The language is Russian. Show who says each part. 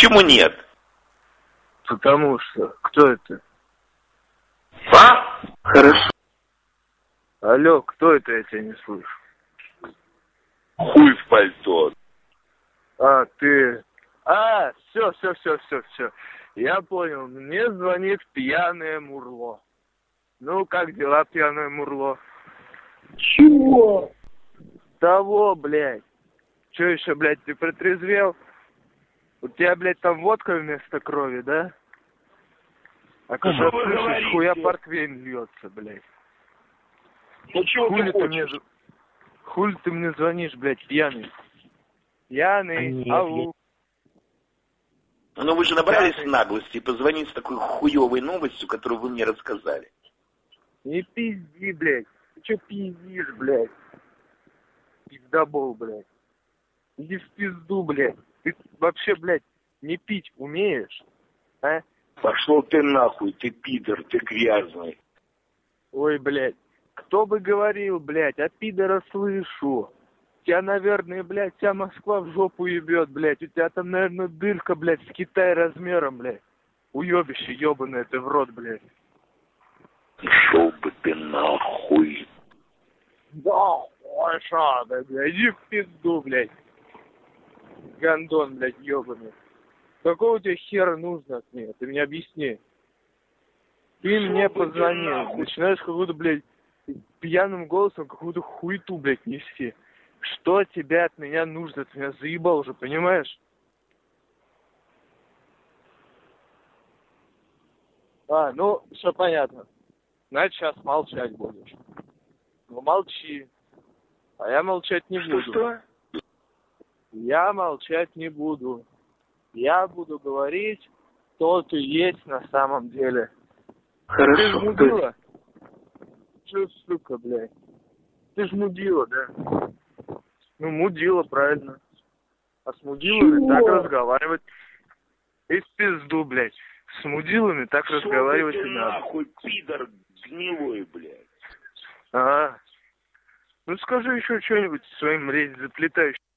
Speaker 1: почему нет?
Speaker 2: Потому что... Кто это?
Speaker 1: А?
Speaker 2: Хорошо. Алло, кто это? Я тебя не слышу.
Speaker 1: Хуй в пальто.
Speaker 2: А, ты... Все. Я понял. Мне звонит пьяное мурло. Ну, как дела, пьяное мурло?
Speaker 3: Чего?
Speaker 2: Того, блядь. Че еще, блядь, ты протрезвел? У тебя, блядь, там водка вместо крови, да? А когда слышишь, хуя портвейн льется, блядь.
Speaker 3: Ну чего ты хочешь?
Speaker 2: Хули ты мне звонишь, блядь, пьяный? Пьяный, ау.
Speaker 1: Но вы же набрались наглости позвонить с такой хуевой новостью, которую вы мне рассказали.
Speaker 2: Не пизди, блядь. Ты че пиздишь, блядь? Пиздобол, блядь. Иди в пизду, блядь. Ты вообще, блядь, не пить умеешь? А?
Speaker 3: Пошел ты нахуй, ты пидор, ты грязный.
Speaker 2: Ой, блядь. Кто бы говорил, блядь, а пидора слышу. Тебя, наверное, блядь, вся Москва в жопу ебет, блядь. У тебя там, наверное, дырка, блядь, с Китай размером, блядь. Уебище ебаное ты в рот, блядь.
Speaker 3: Шел бы ты нахуй.
Speaker 2: Да, ой, шада, блядь. Иди в пизду, блядь. Гандон, блядь, ебаный. Какого тебе хера нужно от меня? Ты мне объясни. Ты мне позвонил. Начинаешь какую-то, блядь, пьяным голосом какую-то хуету, блядь, нести. Что тебе от меня нужно? Ты меня заебал уже, понимаешь? Ну, все понятно. Значит, сейчас молчать будешь. Ну, молчи. А я молчать не буду.
Speaker 3: Что?
Speaker 2: Я молчать не буду. Я буду говорить, кто ты есть на самом деле.
Speaker 3: Хорошо.
Speaker 2: Ты ж мудила? Че, сука, блядь? Ты ж мудила, да? Ну, мудила, правильно. А с мудилами
Speaker 3: Чего?
Speaker 2: так разговаривать. И в пизду, блядь. С мудилами так разговаривать и надо.
Speaker 3: Нахуй, пидор гнилой, блядь.
Speaker 2: Ну скажи еще что-нибудь своим речь заплетающим.